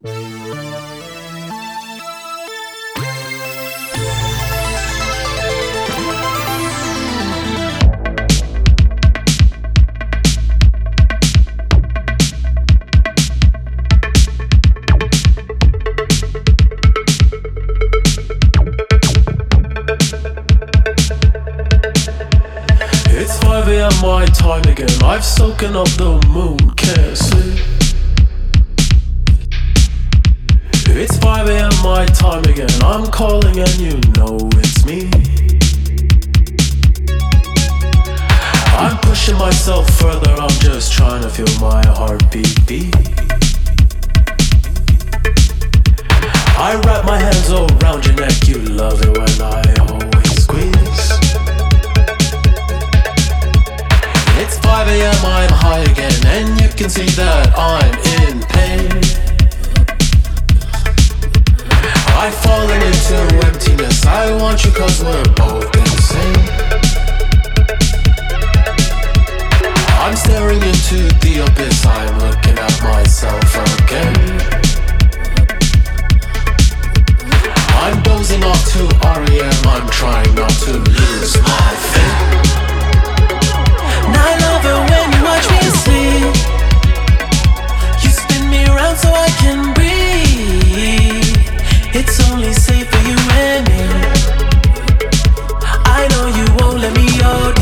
It's 5 a.m. my time again. I've soaken up the moon, can't sleep. It's 5 a.m. my time again. I'm calling and you know it's me. I'm pushing myself further. I'm just trying to feel my heartbeat beat. I wrap my hands around your neck. You love it when I always squeeze. It's 5 a.m. I'm high again, and you can see that I'm in pain. I've fallen into emptiness. I want you 'cause we're both insane. I'm staring into the abyss. I'm looking at myself again. I'm dozing off to REM. I'm trying not to lose my faith. And I love it when you watch me sleep. You spin me around so I can breathe. It's only safe for you and me. I know you won't let me OD.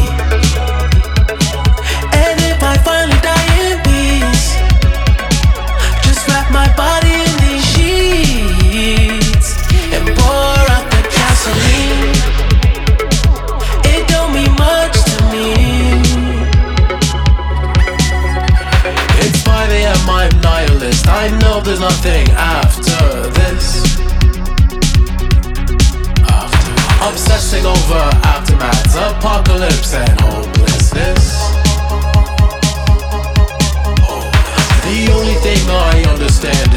And if I finally die in peace, just wrap my body in these sheets and pour out the gasoline. It don't mean much to me. It's 5 a.m. I'm nihilist. I know there's nothing after this. Obsessing over aftermaths, apocalypse and hopelessness. The only thing I understand